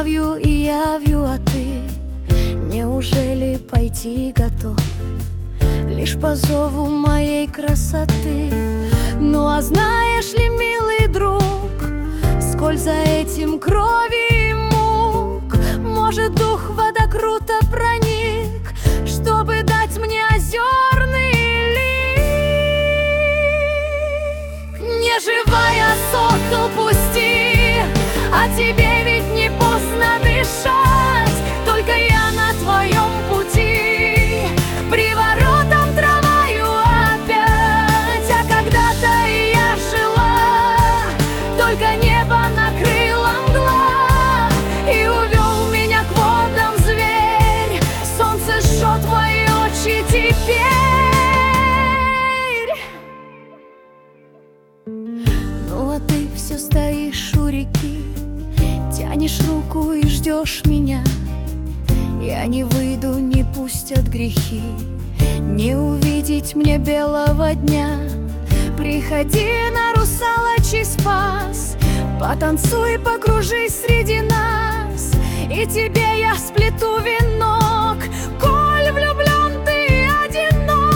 явью и явью, а ты неужели пойти готов лишь по зову моей красоты? Ну а знаешь ли, милый друг, сколь за этим крови и мук, может, дух вода круто проник, чтобы дать мне озерный лик. Неживая, сокол, пусти, а тебе ведь не поздно дышать. Только я на твоем пути приворотом траваю опять. А когда-то и я жила, только небо накрыло мгла и увел меня к водам зверь. Солнце жжет мои очи теперь. Ну а ты все стоишь у реки, тянешь руку и ждешь меня. Я не выйду, не пустят грехи, не увидеть мне белого дня. Приходи на русалочий спас, потанцуй, покружись среди нас, и тебе я сплету венок, коль влюблен ты одинок.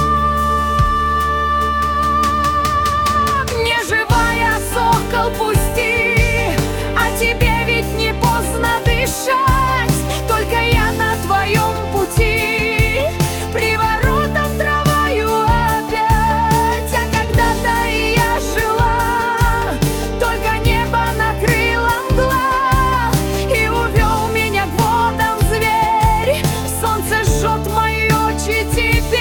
Неживая, сокол, пусти, а тебе ведь не поздно дышать. Только я на твоем пути приворотом траваю опять. А когда-то и я жила, только небо накрыло мгла и увел меня к водам зверь. Солнце жжет мои очи теперь.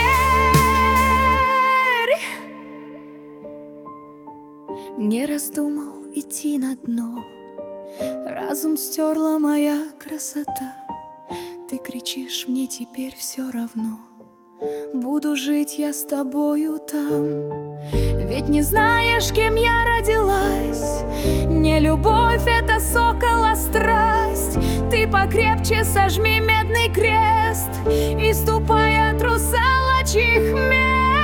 Не раздумал идти на дно, разум стерла моя красота. Ты кричишь, мне теперь все равно, буду жить я с тобою там. Ведь не знаешь, кем я родилась, не любовь это, сокол, а страсть. Ты покрепче сожми медный крест и ступай от русалочьих мест.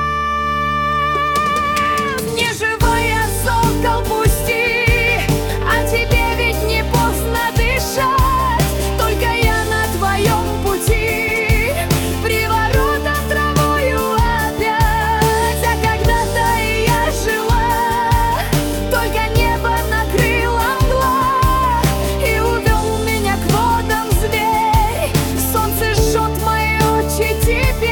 Неживая, сокол, пусти, а тебе ведь не поздно дышать. Только я на твоем пути приворотом травою опять. А когда-то и я жила, только небо накрыло мгла и увел меня к водам зверь. Солнце жжет мои очи теперь.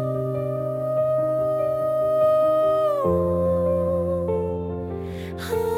Oh